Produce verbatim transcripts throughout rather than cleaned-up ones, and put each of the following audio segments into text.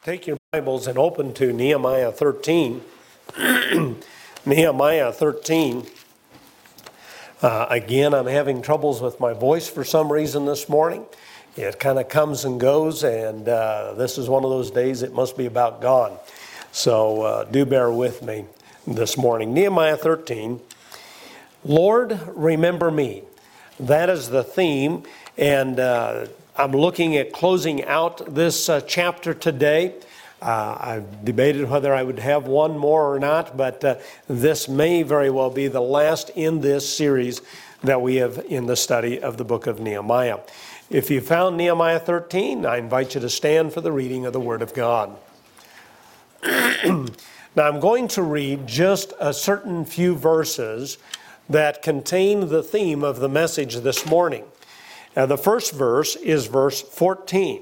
Take your Bibles and open to Nehemiah thirteen. Nehemiah thirteen. Uh, again, I'm having troubles with my voice for some reason this morning. It kind of comes and goes, and uh, this is one of those days it must be about gone. So uh, do bear with me this morning. Nehemiah thirteen. Lord, remember me. That is the theme, and uh, I'm looking at closing out this uh, chapter today. Uh, I've debated whether I would have one more or not, but uh, this may very well be the last in this series that we have in the study of the book of Nehemiah. If you found Nehemiah thirteen, I invite you to stand for the reading of the Word of God. Now I'm going to read just a certain few verses that contain the theme of the message this morning. Now, the first verse is verse fourteen.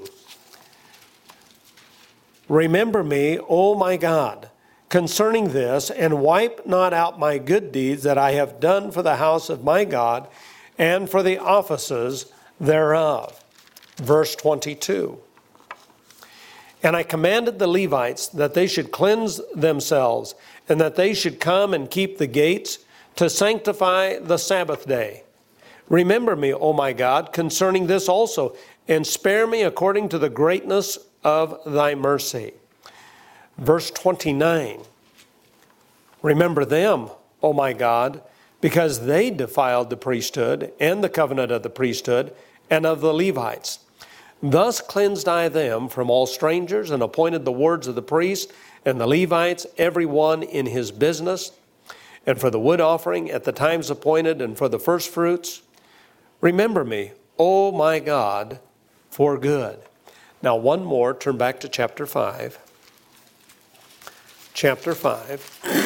Remember me, O my God, concerning this, and wipe not out my good deeds that I have done for the house of my God and for the offices thereof. Verse twenty-two. And I commanded the Levites that they should cleanse themselves, and that they should come and keep the gates to sanctify the Sabbath day. Remember me, O my God, concerning this also, and spare me according to the greatness of thy mercy. Verse twenty-nine. Remember them, O my God, because they defiled the priesthood and the covenant of the priesthood and of the Levites. Thus cleansed I them from all strangers, and appointed the words of the priest and the Levites, every one in his business, and for the wood offering at the times appointed, and for the first fruits. Remember me, O my God, for good. Now one more, turn back to chapter five. Chapter five.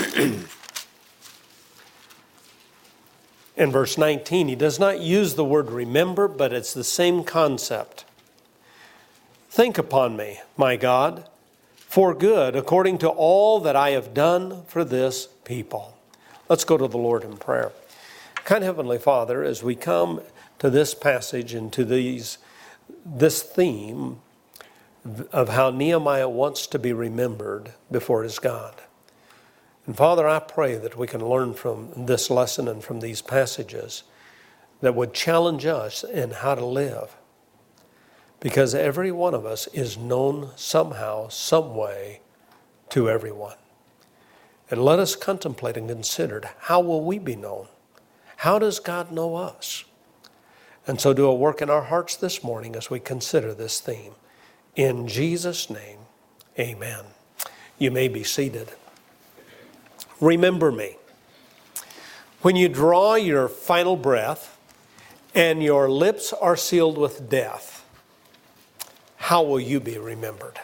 In verse nineteen, he does not use the word remember, but it's the same concept. Think upon me, my God, for good, according to all that I have done for this people. Let's go to the Lord in prayer. Kind Heavenly Father, as we come to this passage and to these, this theme of how Nehemiah wants to be remembered before his God. And Father, I pray that we can learn from this lesson and from these passages that would challenge us in how to live. Because every one of us is known somehow, some way to everyone. And let us contemplate and consider, how will we be known? How does God know us? And so do a work in our hearts this morning as we consider this theme. In Jesus' name, amen. You may be seated. Remember me. When you draw your final breath and your lips are sealed with death, how will you be remembered?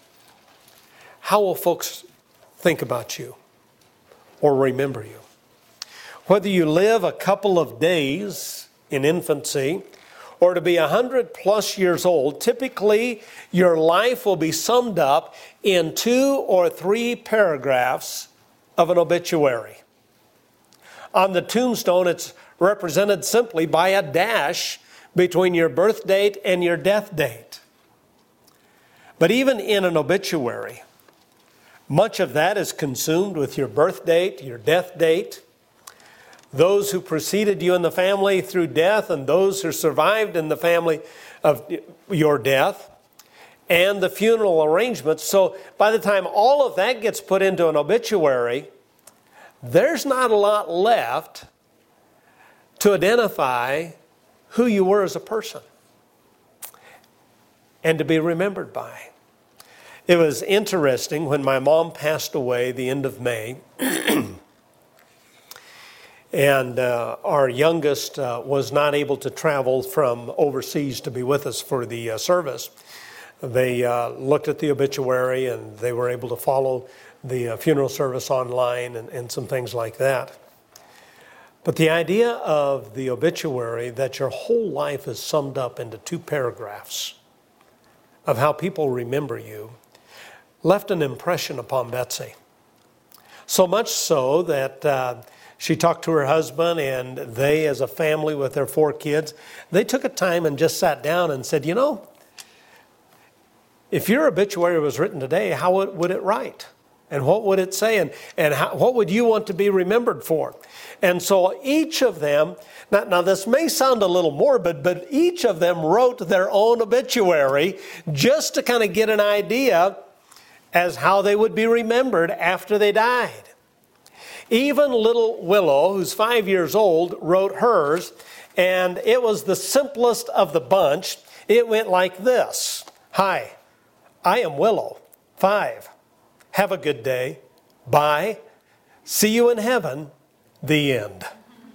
How will folks think about you or remember you? Whether you live a couple of days in infancy or to be one hundred plus years old, typically your life will be summed up in two or three paragraphs of an obituary. On the tombstone, it's represented simply by a dash between your birth date and your death date. But even in an obituary, much of that is consumed with your birth date, your death date, those who preceded you in the family through death, and those who survived in the family of your death, and the funeral arrangements. So by the time all of that gets put into an obituary, there's not a lot left to identify who you were as a person and to be remembered by. It was interesting when my mom passed away the end of May. And uh, our youngest uh, was not able to travel from overseas to be with us for the uh, service. They uh, looked at the obituary and they were able to follow the uh, funeral service online and, and some things like that. But the idea of the obituary, that your whole life is summed up into two paragraphs of how people remember you, left an impression upon Betsy. So much so that uh, she talked to her husband, and they, as a family with their four kids, they took a time and just sat down and said, you know, if your obituary was written today, how would, would it write? And what would it say? And, and how, what would you want to be remembered for? And so each of them, now, now this may sound a little morbid, but each of them wrote their own obituary just to kind of get an idea as how they would be remembered after they died. Even little Willow, who's five years old, wrote hers, and it was the simplest of the bunch. It went like this. Hi, I am Willow, five. Have a good day. Bye. See you in heaven. The end.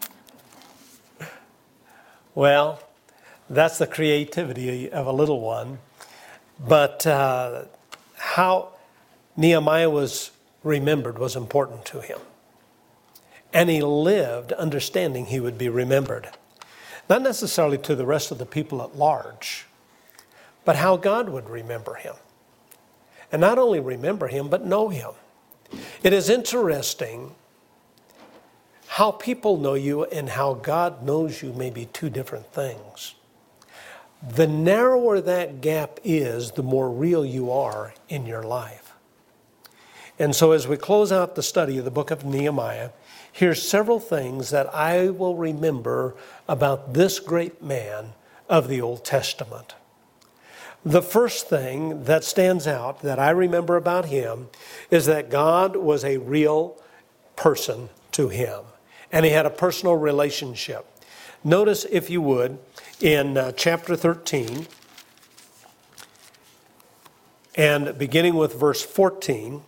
Well, that's the creativity of a little one. But uh, how Nehemiah was remembered was important to him. And he lived understanding he would be remembered. Not necessarily to the rest of the people at large, but how God would remember him. And not only remember him, but know him. It is interesting how people know you and how God knows you may be two different things. The narrower that gap is, the more real you are in your life. And so as we close out the study of the book of Nehemiah, here's several things that I will remember about this great man of the Old Testament. The first thing that stands out that I remember about him is that God was a real person to him. And he had a personal relationship. Notice, if you would, in uh, chapter thirteen, and beginning with verse fourteen,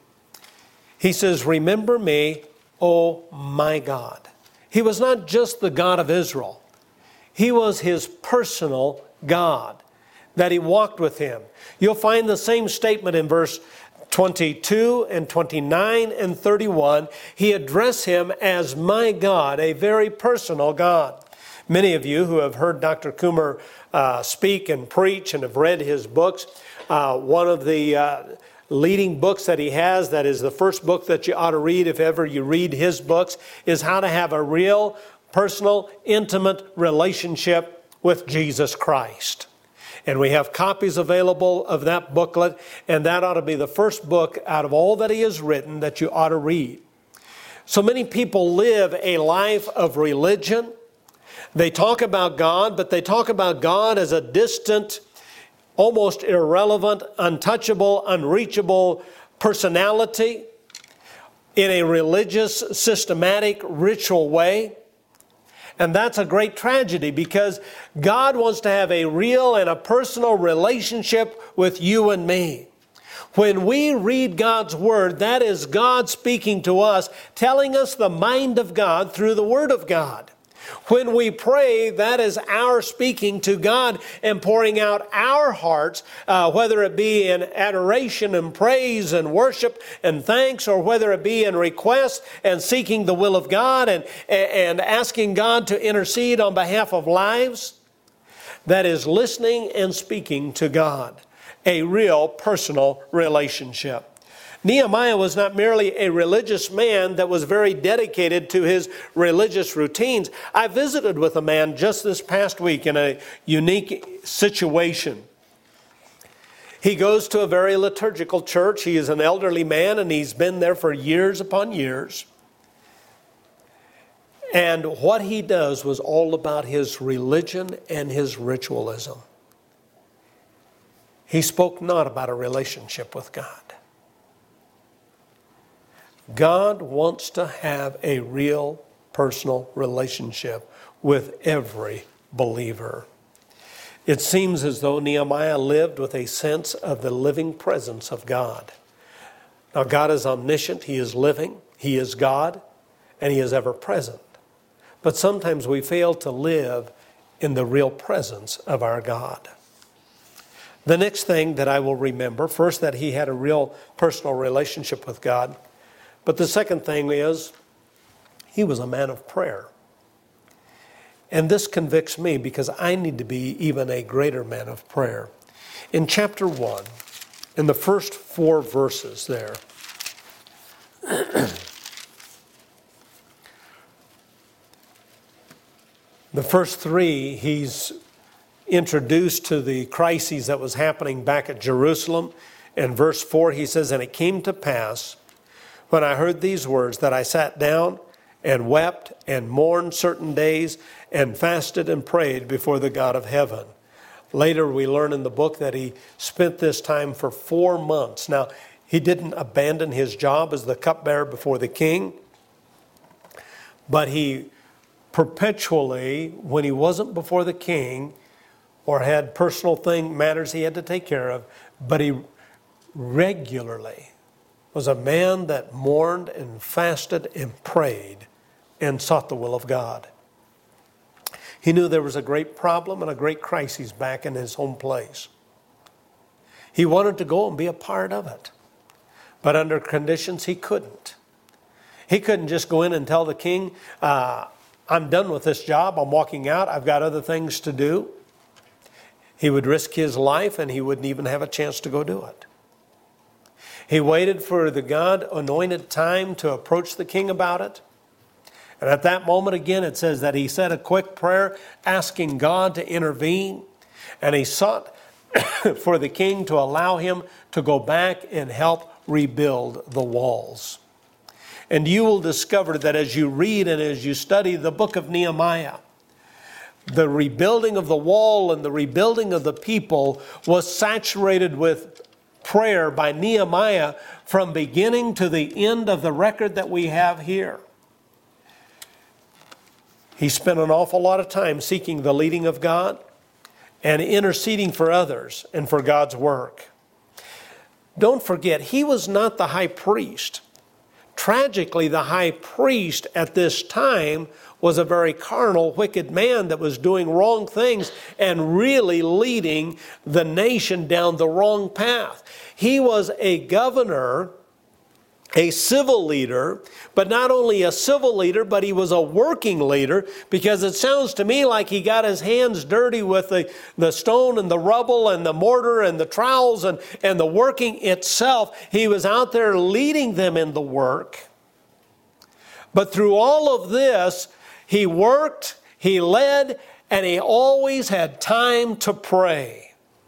he says, "Remember me, O my God." He was not just the God of Israel. He was his personal God, that he walked with him. You'll find the same statement in verse twenty-two and twenty-nine and thirty-one. He addressed him as my God, a very personal God. Many of you who have heard Doctor Coomer uh, speak and preach and have read his books, uh, one of the uh, leading books that he has, that is the first book that you ought to read if ever you read his books, is How to Have a Real, Personal, Intimate Relationship with Jesus Christ. And we have copies available of that booklet, and that ought to be the first book out of all that he has written that you ought to read. So many people live a life of religion. They talk about God, but they talk about God as a distant, almost irrelevant, untouchable, unreachable personality in a religious, systematic, ritual way. And that's a great tragedy, because God wants to have a real and a personal relationship with you and me. When we read God's Word, that is God speaking to us, telling us the mind of God through the Word of God. When we pray, that is our speaking to God and pouring out our hearts, uh, whether it be in adoration and praise and worship and thanks, or whether it be in request and seeking the will of God and, and asking God to intercede on behalf of lives. That is listening and speaking to God, a real personal relationship. Nehemiah was not merely a religious man that was very dedicated to his religious routines. I visited with a man just this past week in a unique situation. He goes to a very liturgical church. He is an elderly man, and he's been there for years upon years. And what he does was all about his religion and his ritualism. He spoke not about a relationship with God. God wants to have a real personal relationship with every believer. It seems as though Nehemiah lived with a sense of the living presence of God. Now, God is omniscient. He is living. He is God, and He is ever present. But sometimes we fail to live in the real presence of our God. The next thing that I will remember, first, that he had a real personal relationship with God. But the second thing is, he was a man of prayer. And this convicts me because I need to be even a greater man of prayer. In chapter one, in the first four verses there, the first three, he's introduced to the crises that was happening back at Jerusalem. In verse four, he says, "And it came to pass, when I heard these words, that I sat down and wept and mourned certain days and fasted and prayed before the God of heaven." Later we learn in the book that he spent this time for four months. Now, he didn't abandon his job as the cupbearer before the king, but he perpetually, when he wasn't before the king or had personal thing matters he had to take care of, but he regularly was a man that mourned and fasted and prayed and sought the will of God. He knew there was a great problem and a great crisis back in his home place. He wanted to go and be a part of it, but under conditions he couldn't. He couldn't just go in and tell the king, uh, I'm done with this job, I'm walking out, I've got other things to do. He would risk his life and he wouldn't even have a chance to go do it. He waited for the God-anointed time to approach the king about it. And at that moment, again, it says that he said a quick prayer asking God to intervene. And he sought for the king to allow him to go back and help rebuild the walls. And you will discover that as you read and as you study the book of Nehemiah, the rebuilding of the wall and the rebuilding of the people was saturated with prayer by Nehemiah from beginning to the end of the record that we have here. He spent an awful lot of time seeking the leading of God and interceding for others and for God's work. Don't forget, he was not the high priest. Tragically, the high priest at this time was a very carnal, wicked man that was doing wrong things and really leading the nation down the wrong path. He was a governor, a civil leader, but not only a civil leader, but he was a working leader, because it sounds to me like he got his hands dirty with the, the stone and the rubble and the mortar and the trowels and, and the working itself. He was out there leading them in the work. But through all of this, he worked, he led, and he always had time to pray.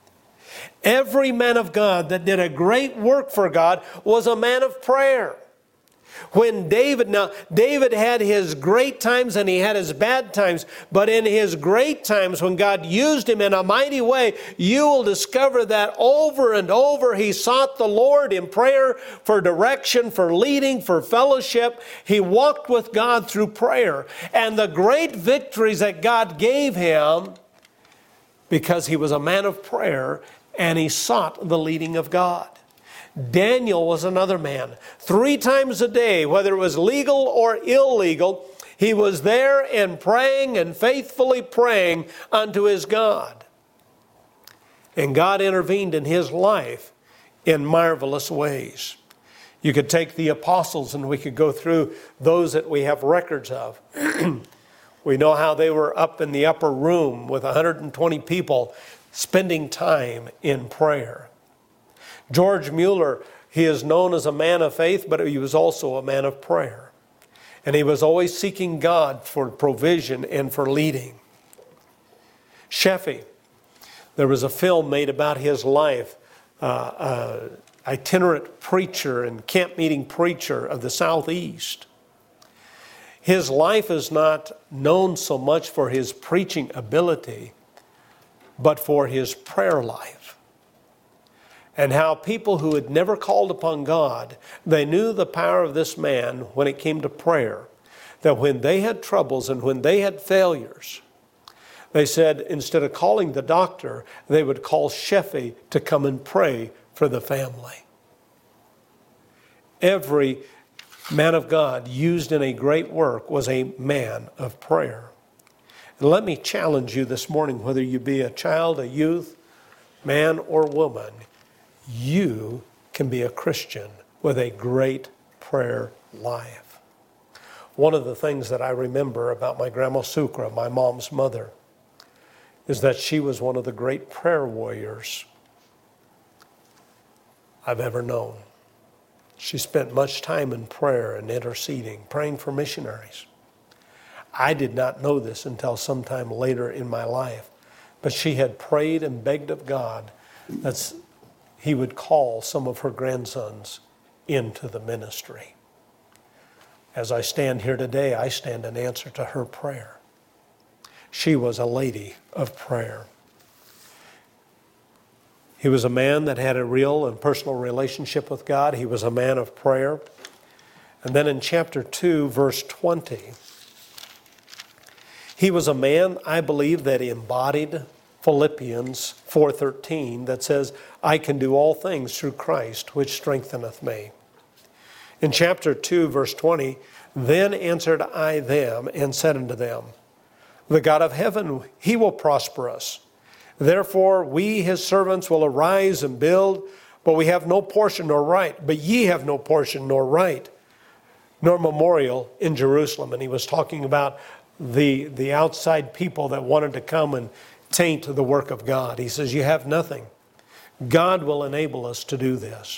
Every man of God that did a great work for God was a man of prayer. When David, now David had his great times and he had his bad times, but in his great times when God used him in a mighty way, you will discover that over and over he sought the Lord in prayer for direction, for leading, for fellowship. He walked with God through prayer. And the great victories that God gave him, because he was a man of prayer, and he sought the leading of God. Daniel was another man. Three times a day, whether it was legal or illegal, he was there and praying and faithfully praying unto his God. And God intervened in his life in marvelous ways. You could take the apostles and we could go through those that we have records of. We know how they were up in the upper room with one hundred twenty people spending time in prayer. George Mueller, he is known as a man of faith, but he was also a man of prayer. And he was always seeking God for provision and for leading. Sheffey, there was a film made about his life, uh, uh, itinerant preacher and camp meeting preacher of the Southeast. His life is not known so much for his preaching ability, but for his prayer life. And how people who had never called upon God, they knew the power of this man when it came to prayer. That when they had troubles and when they had failures, they said instead of calling the doctor, they would call Sheffey to come and pray for the family. Every man of God used in a great work was a man of prayer. And let me challenge you this morning, whether you be a child, a youth, man, or woman, you can be a Christian with a great prayer life. One of the things that I remember about my Grandma Sukra, my mom's mother, is that she was one of the great prayer warriors I've ever known. She spent much time in prayer and interceding, praying for missionaries. I did not know this until sometime later in my life. But she had prayed and begged of God that He would call some of her grandsons into the ministry. As I stand here today, I stand in answer to her prayer. She was a lady of prayer. He was a man that had a real and personal relationship with God. He was a man of prayer. And then in chapter two, verse twenty, he was a man, I believe, that embodied Philippians four thirteen that says, I can do all things through Christ, which strengtheneth me. In chapter two, verse twenty, then answered I them and said unto them, the God of heaven, He will prosper us. Therefore we, His servants, will arise and build, but we have no portion nor right. But ye have no portion nor right, nor memorial in Jerusalem. And he was talking about the, the outside people that wanted to come and taint the work of God. He says, you have nothing. God will enable us to do this.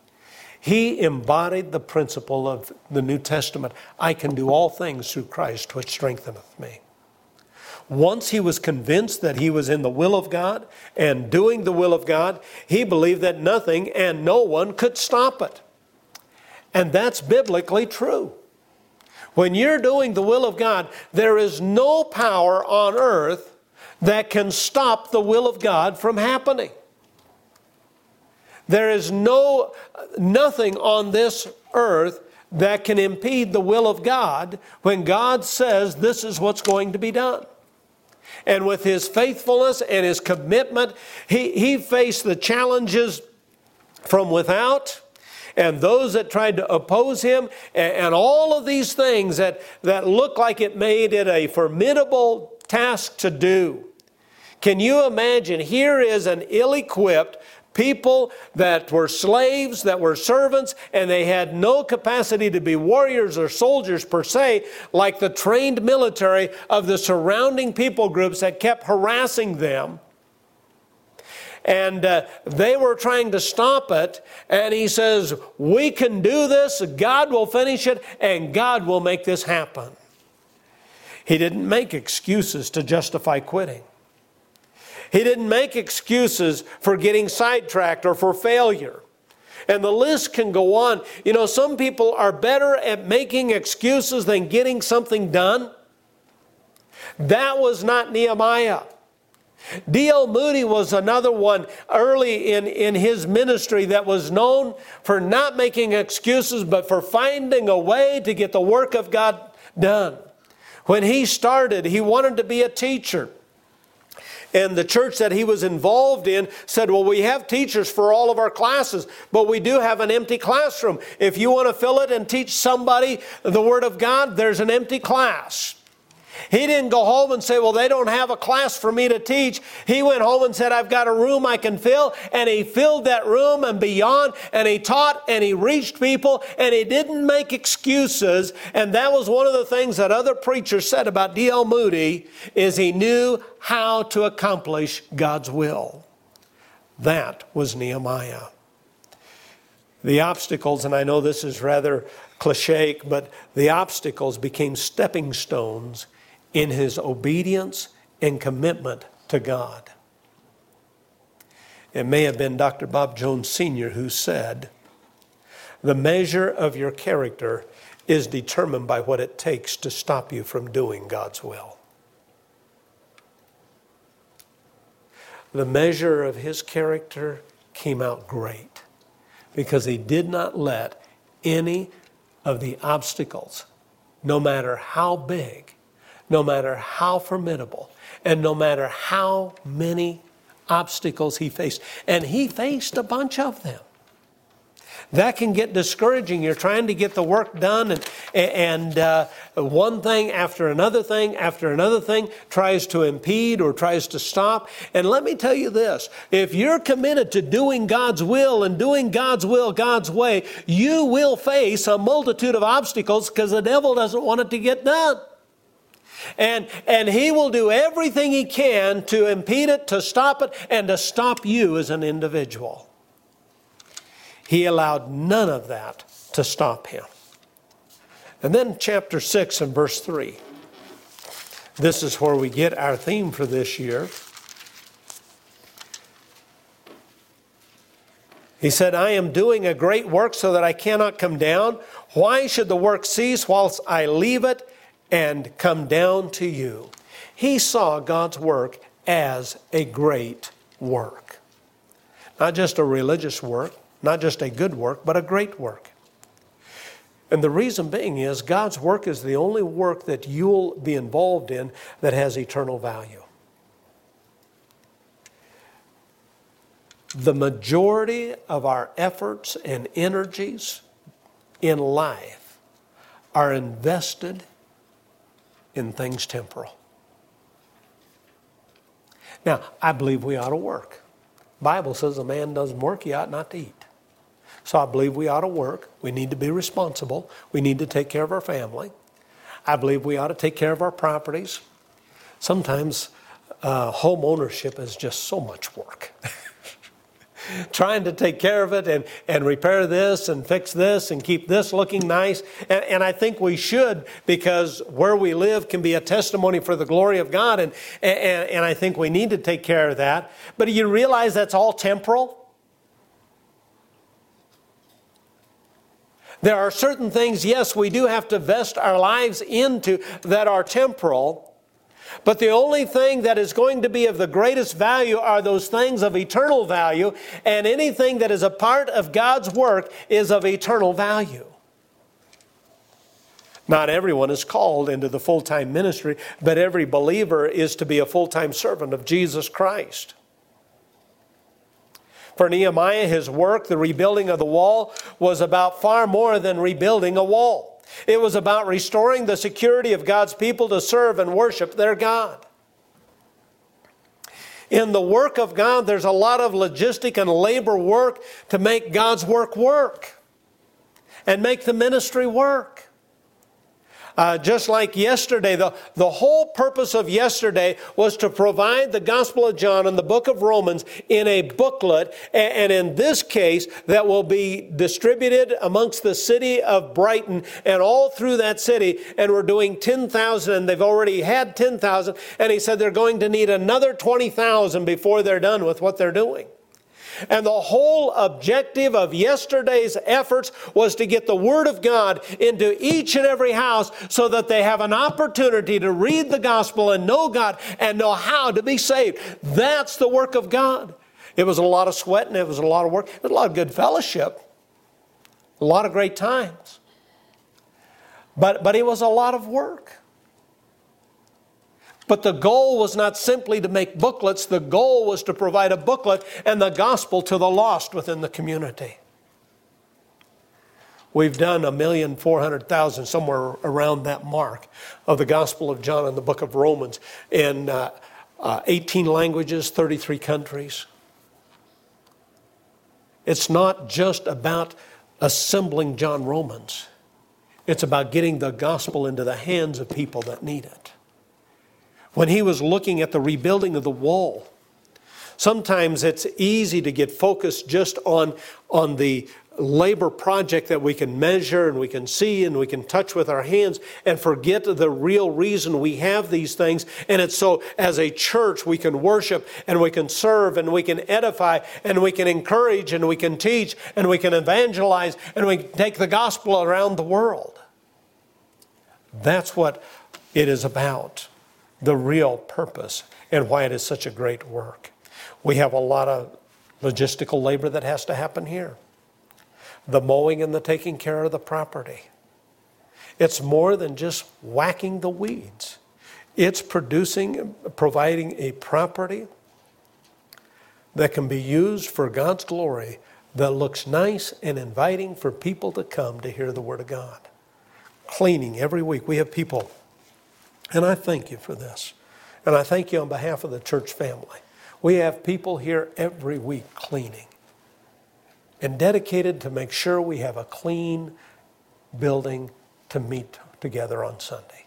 He embodied the principle of the New Testament. I can do all things through Christ, which strengtheneth me. Once he was convinced that he was in the will of God and doing the will of God, he believed that nothing and no one could stop it. And that's biblically true. When you're doing the will of God, there is no power on earth that can stop the will of God from happening. There is no nothing on this earth that can impede the will of God when God says this is what's going to be done. And with His faithfulness and His commitment, he, he faced the challenges from without and those that tried to oppose Him and, and all of these things that, that look like it made it a formidable task to do. Can you imagine? Here is an ill-equipped people that were slaves, that were servants, and they had no capacity to be warriors or soldiers per se, like the trained military of the surrounding people groups that kept harassing them. And uh, they were trying to stop it. And he says, we can do this, God will finish it, and God will make this happen. He didn't make excuses to justify quitting. He didn't make excuses for getting sidetracked or for failure. And the list can go on. You know, some people are better at making excuses than getting something done. That was not Nehemiah. D L Moody was another one early in, in his ministry that was known for not making excuses, but for finding a way to get the work of God done. When he started, he wanted to be a teacher. And the church that he was involved in said, well, we have teachers for all of our classes, but we do have an empty classroom. If you want to fill it and teach somebody the Word of God, there's an empty class. He didn't go home and say, well, they don't have a class for me to teach. He went home and said, I've got a room I can fill. And he filled that room and beyond. And he taught and he reached people. And he didn't make excuses. And that was one of the things that other preachers said about D L Moody, is he knew how to accomplish God's will. That was Nehemiah. The obstacles, and I know this is rather cliche, but the obstacles became stepping stones in his obedience and commitment to God. It may have been Doctor Bob Jones Senior who said, the measure of your character is determined by what it takes to stop you from doing God's will. The measure of his character came out great because he did not let any of the obstacles, no matter how big, no matter how formidable, and no matter how many obstacles he faced. And he faced a bunch of them. That can get discouraging. You're trying to get the work done, and, and uh, one thing after another thing after another thing tries to impede or tries to stop. And let me tell you this, if you're committed to doing God's will and doing God's will God's way, you will face a multitude of obstacles because the devil doesn't want it to get done. And, and he will do everything he can to impede it, to stop it, and to stop you as an individual. He allowed none of that to stop him. And then chapter six and verse three. This is where we get our theme for this year. He said, I am doing a great work so that I cannot come down. Why should the work cease whilst I leave it and come down to you? He saw God's work as a great work. Not just a religious work, not just a good work, but a great work. And the reason being is God's work is the only work that you'll be involved in that has eternal value. The majority of our efforts and energies in life are invested in things temporal. Now, I believe we ought to work. The Bible says a man doesn't work, he ought not to eat. So I believe we ought to work. We need to be responsible. We need to take care of our family. I believe we ought to take care of our properties. Sometimes uh, home ownership is just so much work. Trying to take care of it and, and repair this and fix this and keep this looking nice. And, and I think we should, because where we live can be a testimony for the glory of God. And, and, and I think we need to take care of that. But do you realize that's all temporal? There are certain things, yes, we do have to vest our lives into that are temporal. But the only thing that is going to be of the greatest value are those things of eternal value. And anything that is a part of God's work is of eternal value. Not everyone is called into the full-time ministry, but every believer is to be a full-time servant of Jesus Christ. For Nehemiah, his work, the rebuilding of the wall, was about far more than rebuilding a wall. It was about restoring the security of God's people to serve and worship their God. In the work of God, there's a lot of logistic and labor work to make God's work work and make the ministry work. Uh, just like yesterday, the, the whole purpose of yesterday was to provide the Gospel of John and the book of Romans in a booklet. And, and in this case, that will be distributed amongst the city of Brighton and all through that city. And we're doing ten thousand, and they've already had ten thousand. And he said they're going to need another twenty thousand before they're done with what they're doing. And the whole objective of yesterday's efforts was to get the Word of God into each and every house so that they have an opportunity to read the gospel and know God and know how to be saved. That's the work of God. It was a lot of sweat and it was a lot of work. It was a lot of good fellowship. A lot of great times. But, but it was a lot of work. But the goal was not simply to make booklets. The goal was to provide a booklet and the gospel to the lost within the community. We've done a million four hundred thousand, somewhere around that mark, of the Gospel of John and the book of Romans in uh, uh, eighteen languages, thirty-three countries. It's not just about assembling John Romans. It's about getting the gospel into the hands of people that need it. When he was looking at the rebuilding of the wall, sometimes it's easy to get focused just on, on the labor project that we can measure and we can see and we can touch with our hands and forget the real reason we have these things. And it's so as a church we can worship and we can serve and we can edify and we can encourage and we can teach and we can evangelize and we can take the gospel around the world. That's what it is about. The real purpose and why it is such a great work. We have a lot of logistical labor that has to happen here. The mowing and the taking care of the property. It's more than just whacking the weeds. It's producing, providing a property that can be used for God's glory, that looks nice and inviting for people to come to hear the Word of God. Cleaning every week. We have people. And I thank you for this. And I thank you on behalf of the church family. We have people here every week cleaning and dedicated to make sure we have a clean building to meet together on Sunday.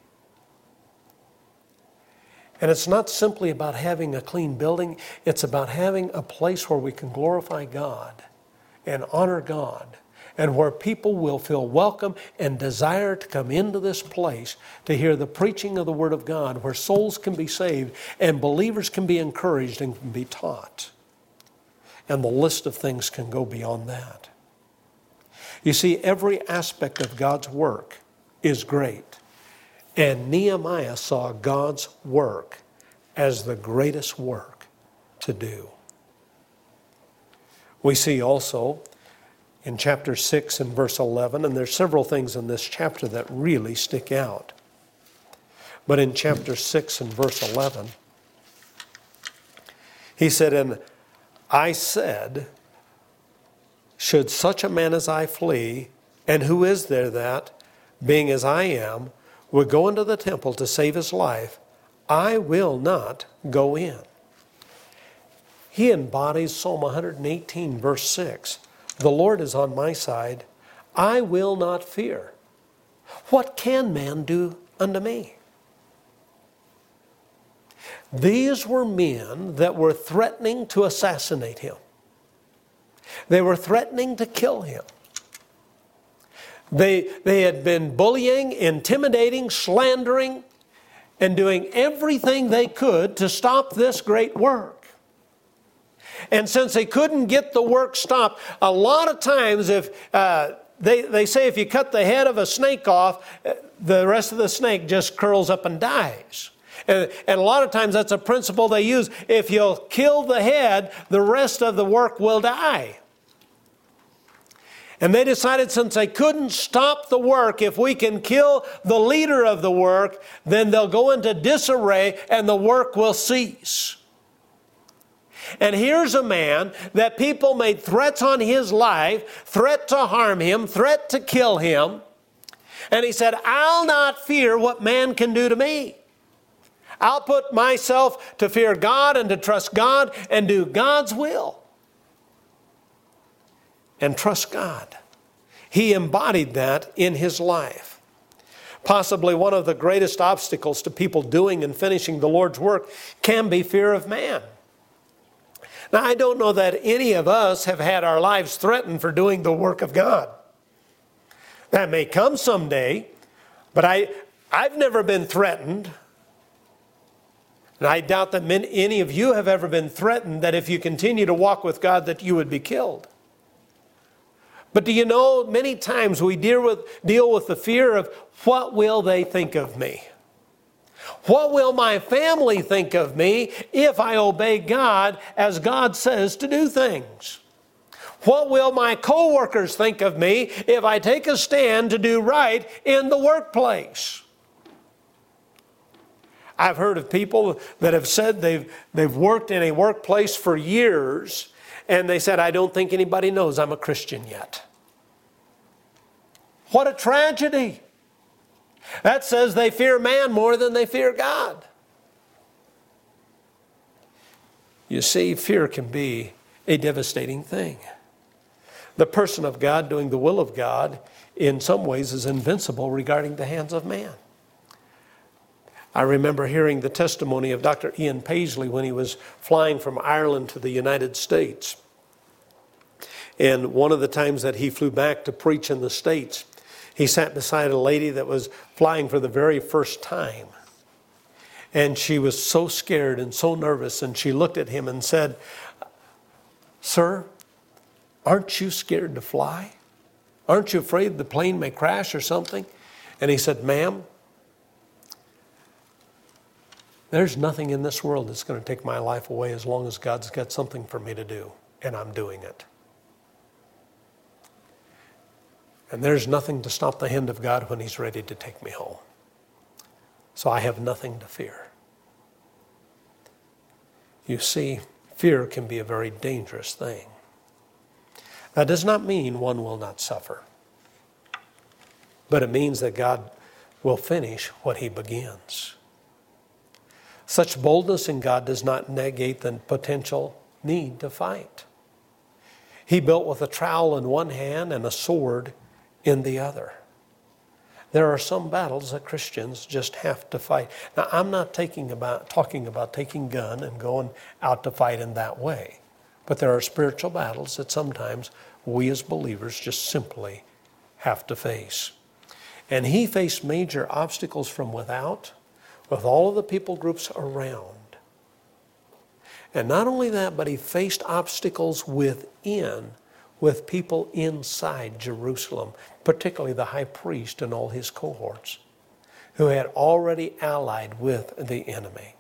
And it's not simply about having a clean building. It's about having a place where we can glorify God and honor God, and where people will feel welcome and desire to come into this place to hear the preaching of the Word of God, where souls can be saved and believers can be encouraged and can be taught. And the list of things can go beyond that. You see, every aspect of God's work is great. And Nehemiah saw God's work as the greatest work to do. We see also in chapter six and verse eleven, and there's several things in this chapter that really stick out. But in chapter six and verse eleven, he said, "And I said, should such a man as I flee, and who is there that, being as I am, would go into the temple to save his life, I will not go in." He embodies Psalm one eighteen, verse six. "The Lord is on my side. I will not fear. What can man do unto me?" These were men that were threatening to assassinate him. They were threatening to kill him. They, they had been bullying, intimidating, slandering, and doing everything they could to stop this great work. And since they couldn't get the work stopped, a lot of times if uh, they, they say if you cut the head of a snake off, the rest of the snake just curls up and dies. And, and a lot of times that's a principle they use. If you'll kill the head, the rest of the work will die. And they decided since they couldn't stop the work, if we can kill the leader of the work, then they'll go into disarray and the work will cease. And here's a man that people made threats on his life, threat to harm him, threat to kill him. And he said, "I'll not fear what man can do to me. I'll put myself to fear God and to trust God and do God's will." And trust God. He embodied that in his life. Possibly one of the greatest obstacles to people doing and finishing the Lord's work can be fear of man. Now, I don't know that any of us have had our lives threatened for doing the work of God. That may come someday, but I, I've never been threatened. And I doubt that many, any of you have ever been threatened that if you continue to walk with God that you would be killed. But do you know, many times we deal with, deal with the fear of, what will they think of me? What will my family think of me if I obey God as God says to do things? What will my co-workers think of me if I take a stand to do right in the workplace? I've heard of people that have said they've, they've worked in a workplace for years, and they said, "I don't think anybody knows I'm a Christian yet." What a tragedy. That says they fear man more than they fear God. You see, fear can be a devastating thing. The person of God doing the will of God in some ways is invincible regarding the hands of man. I remember hearing the testimony of Doctor Ian Paisley when he was flying from Ireland to the United States. And one of the times that he flew back to preach in the States, he sat beside a lady that was flying for the very first time. And she was so scared and so nervous, and she looked at him and said, "Sir, aren't you scared to fly? Aren't you afraid the plane may crash or something?" And he said, "Ma'am, there's nothing in this world that's going to take my life away as long as God's got something for me to do, and I'm doing it. And there's nothing to stop the hand of God when He's ready to take me home. So I have nothing to fear." You see, fear can be a very dangerous thing. That does not mean one will not suffer, but it means that God will finish what He begins. Such boldness in God does not negate the potential need to fight. He built with a trowel in one hand and a sword in the other. There are some battles that Christians just have to fight. Now, I'm not taking about, talking about taking a gun and going out to fight in that way. But there are spiritual battles that sometimes we as believers just simply have to face. And he faced major obstacles from without, with all of the people groups around. And not only that, but he faced obstacles within, with people inside Jerusalem, particularly the high priest and all his cohorts, who had already allied with the enemy.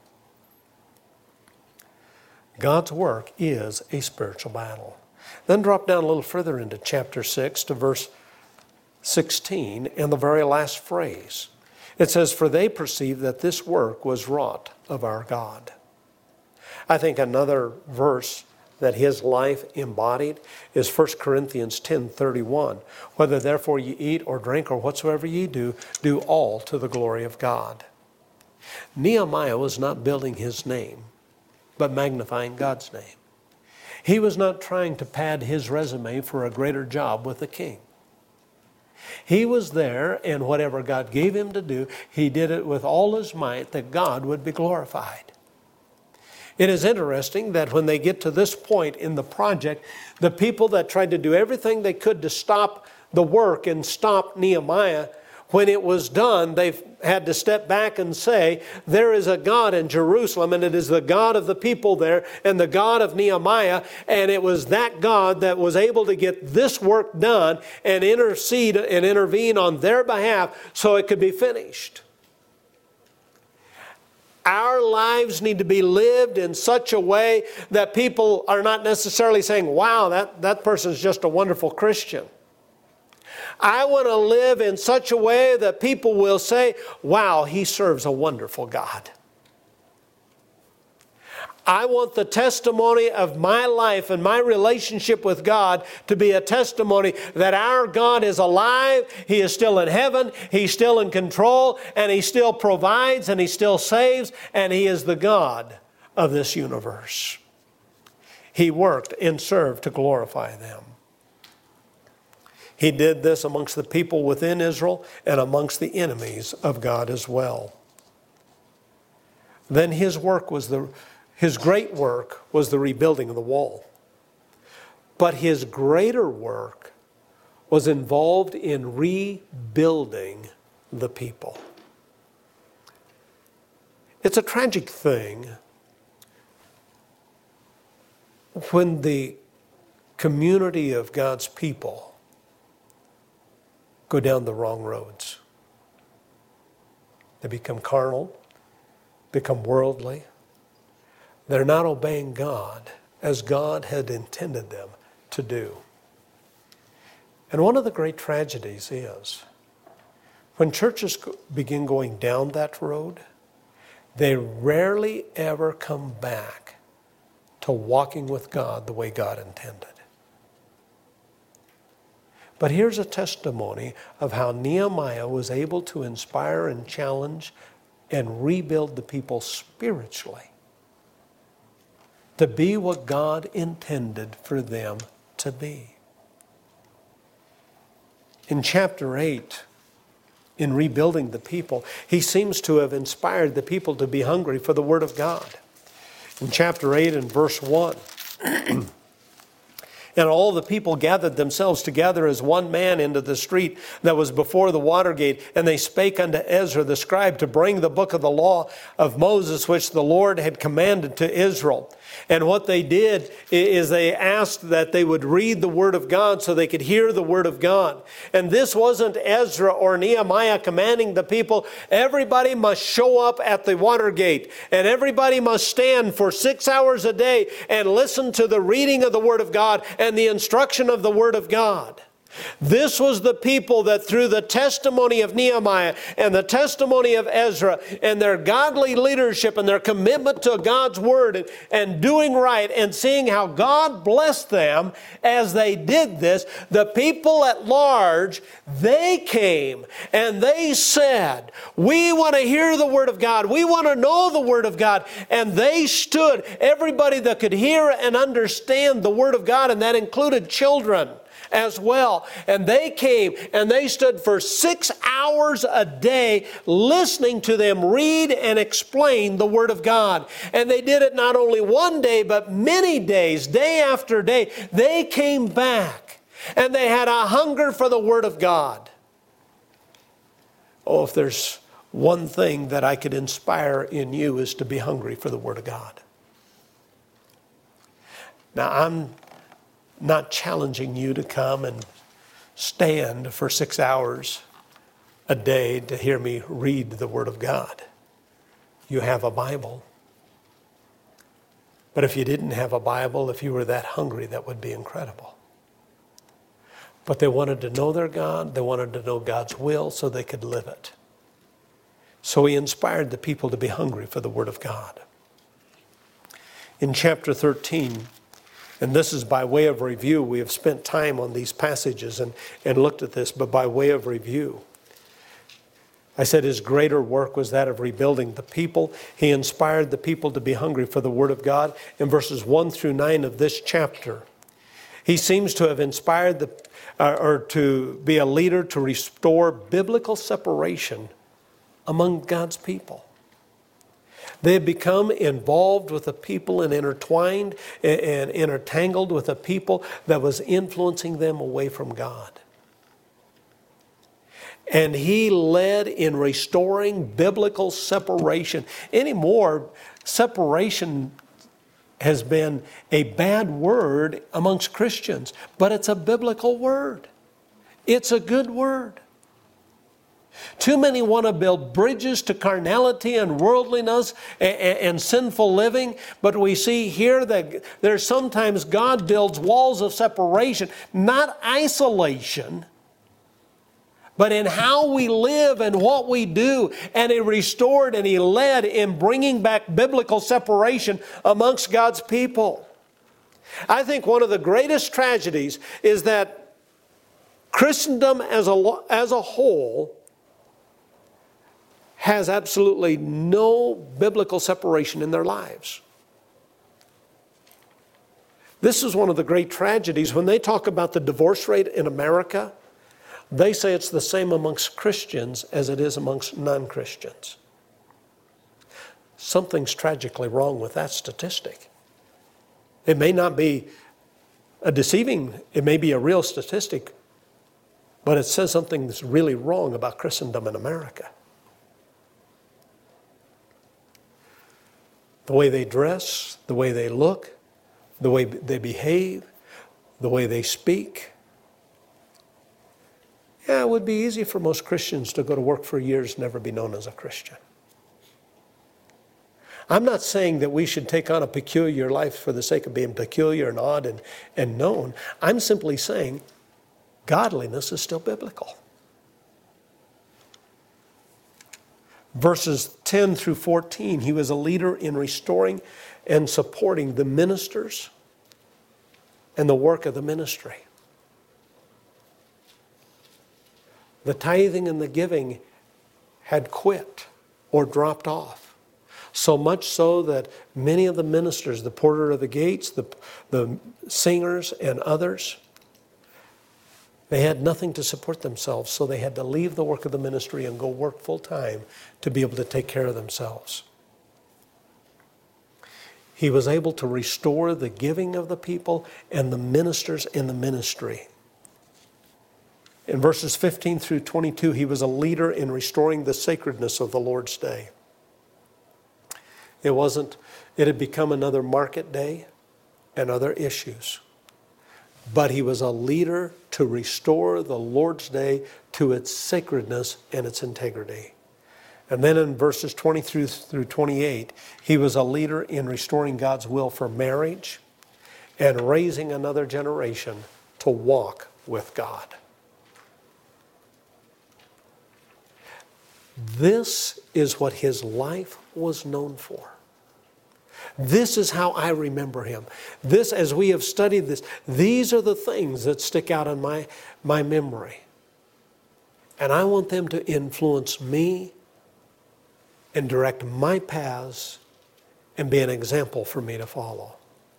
God's work is a spiritual battle. Then drop down a little further into chapter six to verse sixteen and the very last phrase. It says, "For they perceived that this work was wrought of our God." I think another verse that his life embodied is First Corinthians ten thirty-one. "Whether therefore ye eat or drink or whatsoever ye do, do all to the glory of God." Nehemiah was not building his name, but magnifying God's name. He was not trying to pad his resume for a greater job with the king. He was there, and whatever God gave him to do, he did it with all his might that God would be glorified. It is interesting that when they get to this point in the project, the people that tried to do everything they could to stop the work and stop Nehemiah, when it was done, they had to step back and say, there is a God in Jerusalem, and it is the God of the people there and the God of Nehemiah, and it was that God that was able to get this work done and intercede and intervene on their behalf so it could be finished. Our lives need to be lived in such a way that people are not necessarily saying, wow, that, that person's just a wonderful Christian. I want to live in such a way that people will say, wow, he serves a wonderful God. I want the testimony of my life and my relationship with God to be a testimony that our God is alive, He is still in heaven, He's still in control, and He still provides, and He still saves, and He is the God of this universe. He worked and served to glorify them. He did this amongst the people within Israel and amongst the enemies of God as well. Then his work was the His great work was the rebuilding of the wall. But his greater work was involved in rebuilding the people. It's a tragic thing when the community of God's people go down the wrong roads. They become carnal, become worldly. They're not obeying God as God had intended them to do. And one of the great tragedies is when churches begin going down that road, they rarely ever come back to walking with God the way God intended. But here's a testimony of how Nehemiah was able to inspire and challenge and rebuild the people spiritually to be what God intended for them to be. In chapter eight, in rebuilding the people, he seems to have inspired the people to be hungry for the Word of God. In chapter eight and verse one, and all the people gathered themselves together as one man into the street that was before the water gate. And they spake unto Ezra the scribe to bring the book of the law of Moses, which the Lord had commanded to Israel. And what they did is they asked that they would read the Word of God so they could hear the Word of God. And this wasn't Ezra or Nehemiah commanding the people, everybody must show up at the water gate, and everybody must stand for six hours a day and listen to the reading of the Word of God and the instruction of the Word of God. This was the people that through the testimony of Nehemiah and the testimony of Ezra and their godly leadership and their commitment to God's Word and, and doing right and seeing how God blessed them as they did this, the people at large, they came and they said, we want to hear the Word of God. We want to know the Word of God. And they stood, everybody that could hear and understand the Word of God, and that included children as well. And they came and they stood for six hours a day listening to them read and explain the Word of God. And they did it not only one day, but many days, day after day. They came back and they had a hunger for the Word of God. Oh, if there's one thing that I could inspire in you is to be hungry for the Word of God. Now, I'm not challenging you to come and stand for six hours a day to hear me read the Word of God. You have a Bible. But if you didn't have a Bible, if you were that hungry, that would be incredible. But they wanted to know their God. They wanted to know God's will so they could live it. So he inspired the people to be hungry for the Word of God. In chapter thirteen, and this is by way of review, we have spent time on these passages and, and looked at this, but by way of review, I said his greater work was that of rebuilding the people. He inspired the people to be hungry for the Word of God. In verses one through nine of this chapter, he seems to have inspired the, uh, or to be a leader to restore biblical separation among God's people. They had become involved with a people and intertwined and intertangled with a people that was influencing them away from God. And he led in restoring biblical separation. Anymore, separation has been a bad word amongst Christians, but it's a biblical word. It's a good word. Too many want to build bridges to carnality and worldliness and, and, and sinful living, but we see here that there's sometimes God builds walls of separation, not isolation, but in how we live and what we do. And he restored and he led in bringing back biblical separation amongst God's people. I think one of the greatest tragedies is that Christendom as a, as a whole has absolutely no biblical separation in their lives. This is one of the great tragedies. When they talk about the divorce rate in America, they say it's the same amongst Christians as it is amongst non-Christians. Something's tragically wrong with that statistic. It may not be a deceiving, it may be a real statistic, but it says something that's really wrong about Christendom in America. The way they dress, the way they look, the way they behave, the way they speak. Yeah, it would be easy for most Christians to go to work for years and never be known as a Christian. I'm not saying that we should take on a peculiar life for the sake of being peculiar and odd and, and known. I'm simply saying godliness is still biblical. Verses ten through fourteen, he was a leader in restoring and supporting the ministers and the work of the ministry. The tithing and the giving had quit or dropped off. So much so that many of the ministers, the porter of the gates, the, the singers and others, they had nothing to support themselves, so they had to leave the work of the ministry and go work full time to be able to take care of themselves. He was able to restore the giving of the people and the ministers in the ministry. In verses fifteen through twenty-two, he was a leader in restoring the sacredness of the Lord's Day. It wasn't, it had become another market day and other issues. But he was a leader to restore the Lord's Day to its sacredness and its integrity. And then in verses twenty-three through twenty-eight, he was a leader in restoring God's will for marriage and raising another generation to walk with God. This is what his life was known for. This is how I remember him. This, as we have studied this, these are the things that stick out in my, my memory. And I want them to influence me and direct my paths and be an example for me to follow.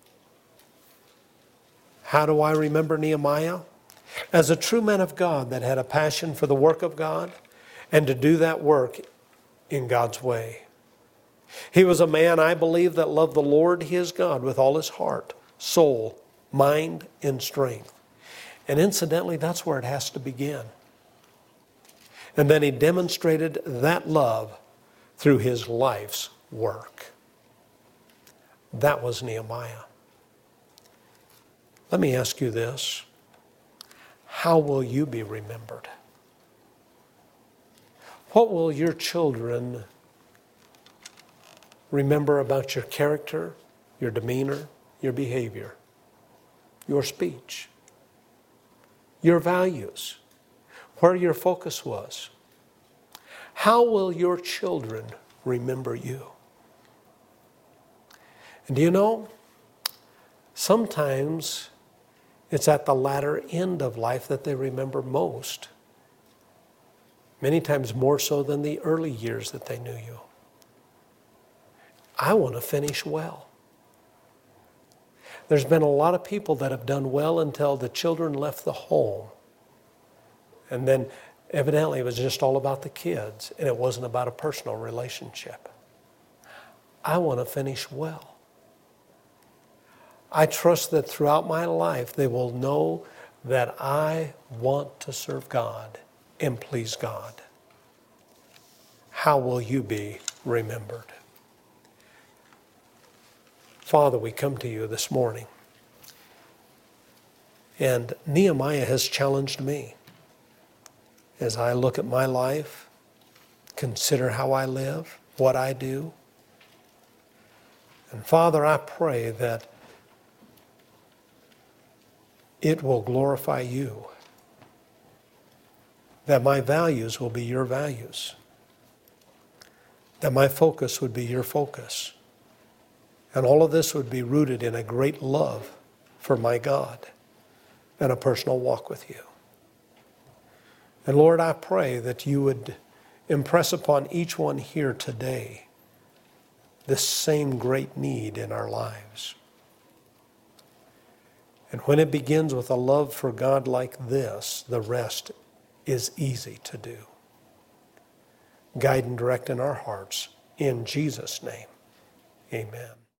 How do I remember Nehemiah? As a true man of God that had a passion for the work of God and to do that work in God's way. He was a man, I believe, that loved the Lord his God with all his heart, soul, mind, and strength. And incidentally, that's where it has to begin. And then he demonstrated that love through his life's work. That was Nehemiah. Let me ask you this. How will you be remembered? What will your children remember about your character, your demeanor, your behavior, your speech, your values, where your focus was? How will your children remember you? And do you know, sometimes it's at the latter end of life that they remember most. Many times more so than the early years that they knew you. I want to finish well. There's been a lot of people that have done well until the children left the home. And then evidently it was just all about the kids and it wasn't about a personal relationship. I want to finish well. I trust that throughout my life they will know that I want to serve God and please God. How will you be remembered? Father, we come to you this morning. And Nehemiah has challenged me as I look at my life, consider how I live, what I do. And Father, I pray that it will glorify you, that my values will be your values, that my focus would be your focus. And all of this would be rooted in a great love for my God and a personal walk with you. And Lord, I pray that you would impress upon each one here today this same great need in our lives. And when it begins with a love for God like this, the rest is easy to do. Guide and direct in our hearts. In Jesus' name, amen.